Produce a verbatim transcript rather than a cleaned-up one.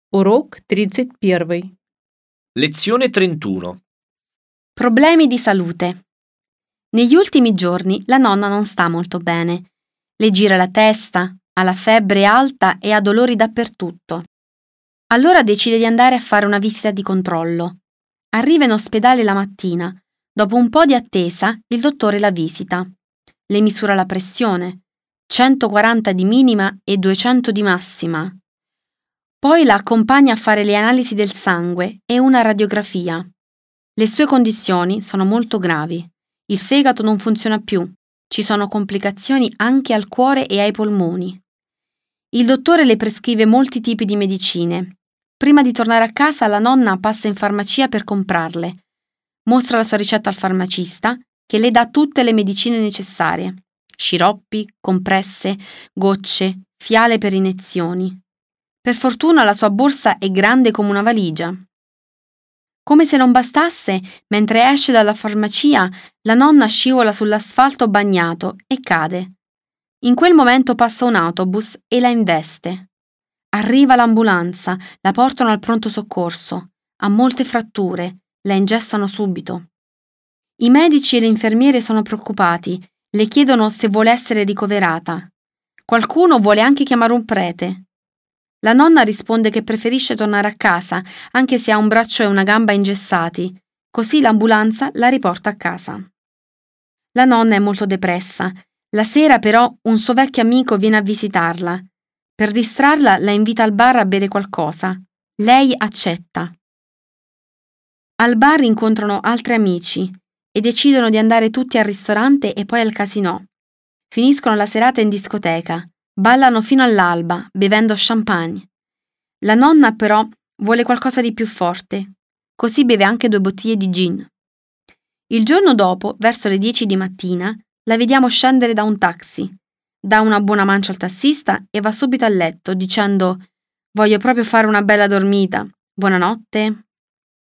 Урок тридцать один. Lezione trentuno. Problemi di salute. Negli ultimi giorni la nonna non sta molto bene. Le gira la testa, ha la febbre alta e ha dolori dappertutto. Allora decide di andare a fare una visita di controllo. Arriva in ospedale la mattina. Dopo un po' di attesa, il dottore la visita. Le misura la pressione, centoquaranta di minima e duecento di massima. Poi la accompagna a fare le analisi del sangue e una radiografia. Le sue condizioni sono molto gravi. Il fegato non funziona più. Ci sono complicazioni anche al cuore e ai polmoni. Il dottore le prescrive molti tipi di medicine. Prima di tornare a casa, la nonna passa in farmacia per comprarle. Mostra la sua ricetta al farmacista, che le dà tutte le medicine necessarie: sciroppi, compresse, gocce, fiale per iniezioni. Per fortuna la sua borsa è grande come una valigia. Come se non bastasse, mentre esce dalla farmacia, la nonna scivola sull'asfalto bagnato e cade. In quel momento passa un autobus e la investe. Arriva l'ambulanza, la portano al pronto soccorso. Ha molte fratture, la ingessano subito. I medici e le infermiere sono preoccupati, le chiedono se vuole essere ricoverata. Qualcuno vuole anche chiamare un prete. La nonna risponde che preferisce tornare a casa, anche se ha un braccio e una gamba ingessati, così l'ambulanza la riporta a casa. La nonna è molto depressa. La sera però un suo vecchio amico viene a visitarla. Per distrarla la invita al bar a bere qualcosa. Lei accetta. Al bar incontrano altri amici e decidono di andare tutti al ristorante e poi al casinò. Finiscono la serata in discoteca. Ballano fino all'alba, bevendo champagne. La nonna, però, vuole qualcosa di più forte, così beve anche due bottiglie di gin. Il giorno dopo, verso le dieci di mattina, la vediamo scendere da un taxi. Dà una buona mancia al tassista e va subito a letto, dicendo: «Voglio proprio fare una bella dormita. Buonanotte».